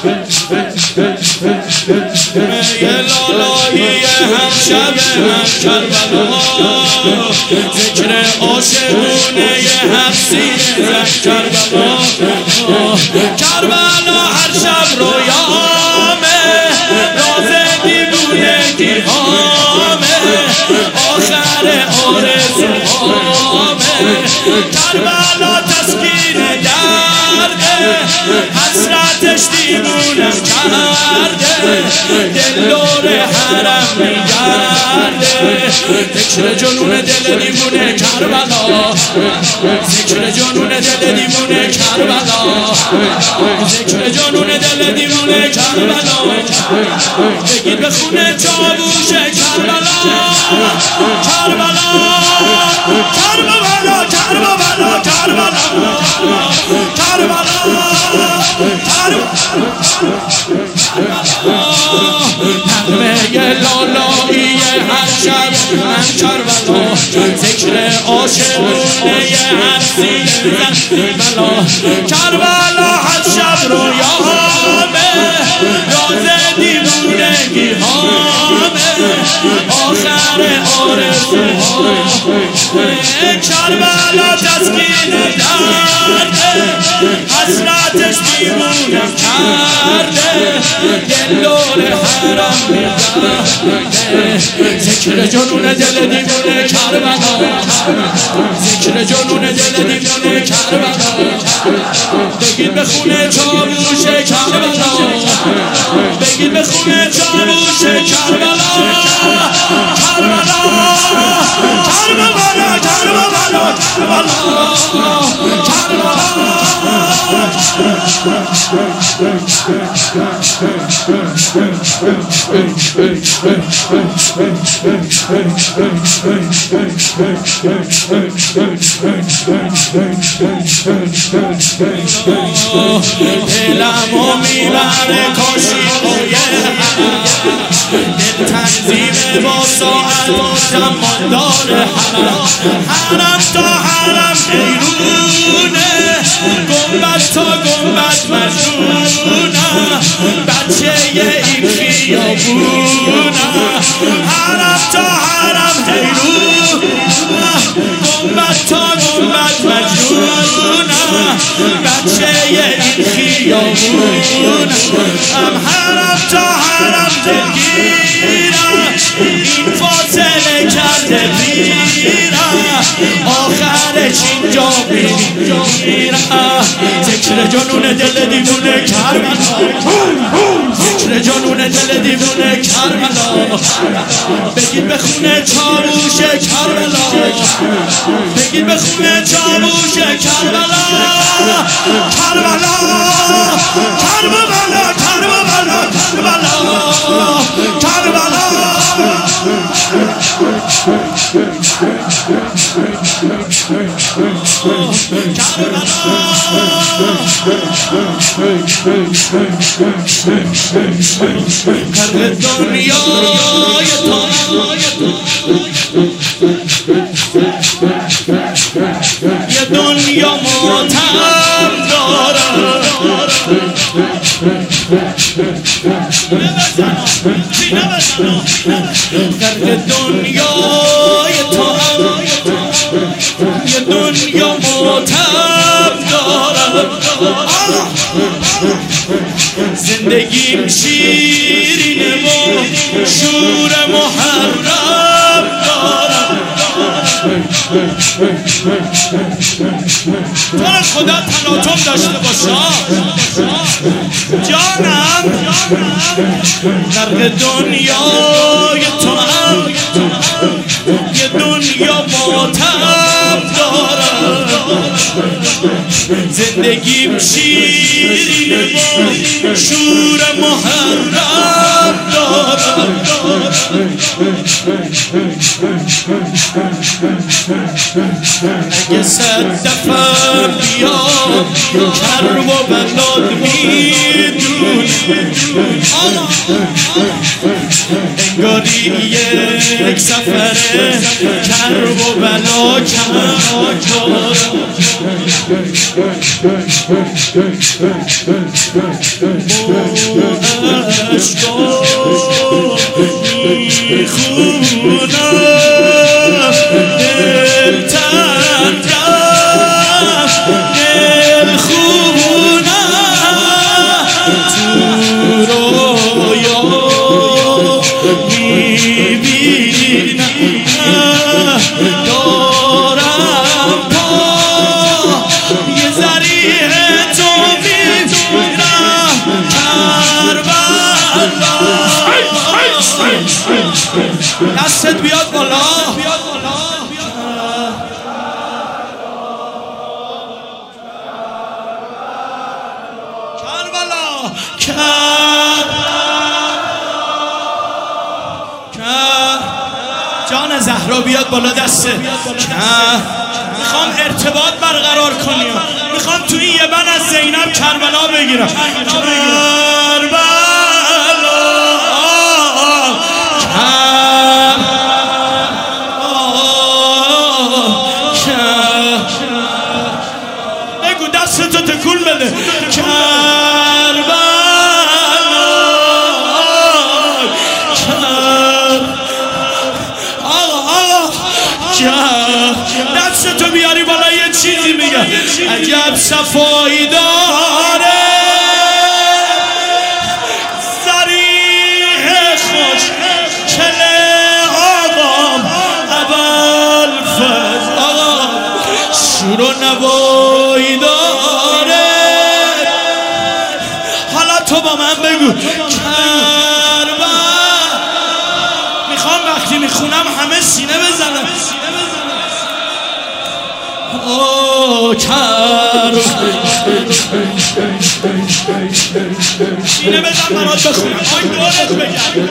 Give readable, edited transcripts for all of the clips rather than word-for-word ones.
لالایی همشب هم کربلا ذکر عاشقونه حفصیه کربلا کربلا هر شب رویامه راز دیوونگی هامه آخر آرزوهامه کربلا تسکین درده حسرتش دیوونم کرده دلور حرم میگرده ذکر جنون دل دیوونه کربلا ذکر جنون دل دیوونه کربلا ذکر جنون دل دیوونه کربلا بگید به خونه چاووش کربلا کربلا کربلا کربلا کربلا نغمه لالایی هر شب من کربلا ذکر عاشقونه حفصیه کربلا کربلا هر شب رویامه راز دیوونگی هامه آخر آرزوهامه کربلا تسکین درده حسرتش دیوونم کرده دلور حرم میگرده ذکر جنون دل دیوونه کربلا ذکر جنون دل دیوونه کربلا بگید به خونه چاووش کربلا بگید به خونه چاووش کربلا کربلا کربلا کربلا دلمو میبره کاشیقای دل تنظیم با ساعت و زمان داره حرم تا حرم بیرونه گنبد تا گنبد مجنونه بچه این خیابونه حرم تا حرم حیرونه گنبد تا گنبد مجنونه بچه این خیابونه هم حرم تا حرم دلگیره این فاصله کرده بیره آخرش اینجا میره ذکر جنون دل دیوونه کربلا ذکر جنون دل دیوونه کربلا بگید به خونه چاووش کربلا بگید به خونه چاووش کربلا کربلا کربلا کربلا کربلا کربلا هر دنیای تو یه دنیا ماتم دارم در دنیای تو یه دنیا ماتم دارم زندگیم شیرینه و شور محرم دارم تو خدا تلاطم داشته باشا جانم غرق دنیای تو هم یه دنیا ماتم دارم زندگیم شیرینه و شور محرم دارم اگه 100 دفعه بیام کر و بلاد میدونی انگاری یک سفره کرب و بلا میخونم دل تن رفت دل خونم تو رویا میبینم دارم پا یه ذریع تو میبینم کربلا دستت بیاد بالا جان زهرا بیاد بالا دسته میخوام ارتباط برقرار کنیم میخوام توی یه من از زینب کربلا بگیرم کربلا بگو دستتو تکون بده دستتو بیاری بالا یه چیزی میگم عجب صفایی داره ذریح خوش کله آقام اول فز آقام شور و نوایی داره حالا تو با من بگو کربلا میخوام وقتی میخونم همه سینه بزنم سینه بزن برات بخونم آی دورت بگم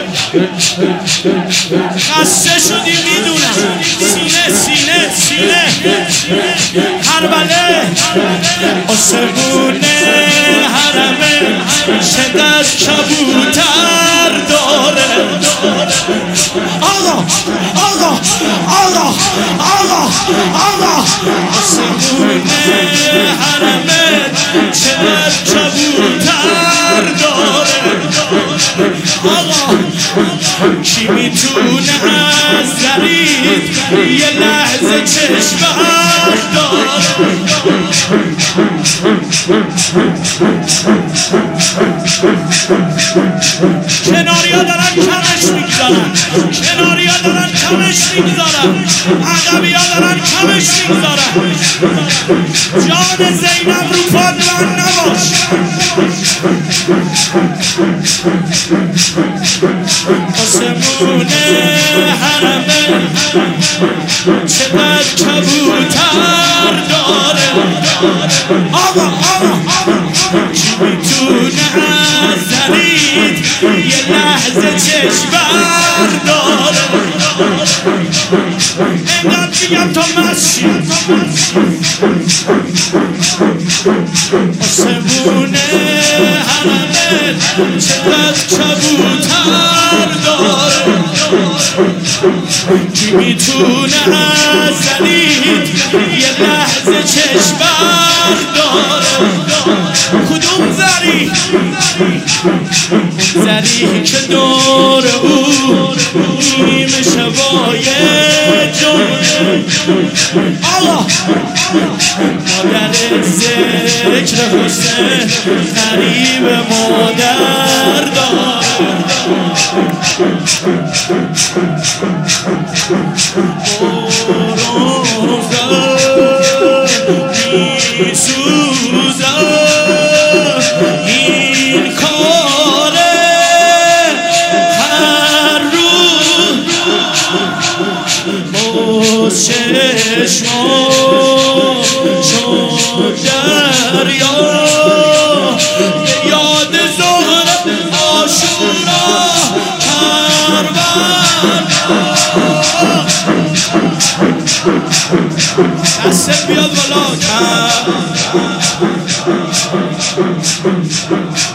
خسته شدی میدونم سینه سینه سینه کربله آسمون حرمه شدت کبوتر داره آقا آقا آقا آقا آقا آسمون حرمه شدت کبوتر داره آقا کی میتونه از ذرید یه لحظه چشم داره کناریا دارن کمش میگذارن کناریا دارن کمش میگذارن عقبیا دارن کمش میگذارن جان زینب رو پاد من نباش آسمون حرمه چقدر کبوتر داره آقا آقا کی میتونه از ذرید یه لحظه چشم برداره اینقدر میگم تا مشی آسمون حرمه چقدر کبوتر داره کی میتونه از ذرید یه لحظه چشم برداره کدوم ذری ذری که دور او نیمه شبای جونه آقا مادر ذکر حسین قریب مادر داره این کاره هر روز با چشما چون دریا یاد زهر عاشورا دستت بیاد بالا